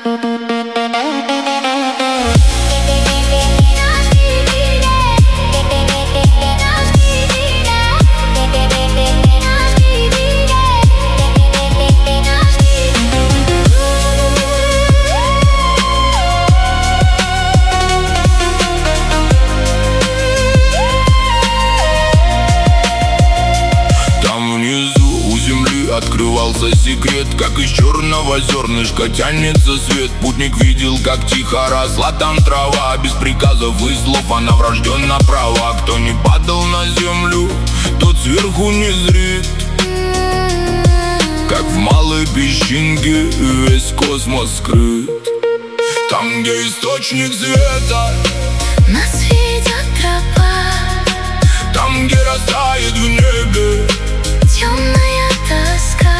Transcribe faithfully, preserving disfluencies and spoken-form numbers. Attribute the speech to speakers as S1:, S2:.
S1: Открывался секрет, как из черного зернышка тянется свет. Путник видел, как тихо росла там трава. Без приказов и слов она врожденно права. Кто не падал на землю, тот сверху не зрит. Как в малой песчинке весь космос скрыт. Там, где источник света,
S2: нас ведет тропа.
S1: Там, где растает в небе
S2: темная тоска.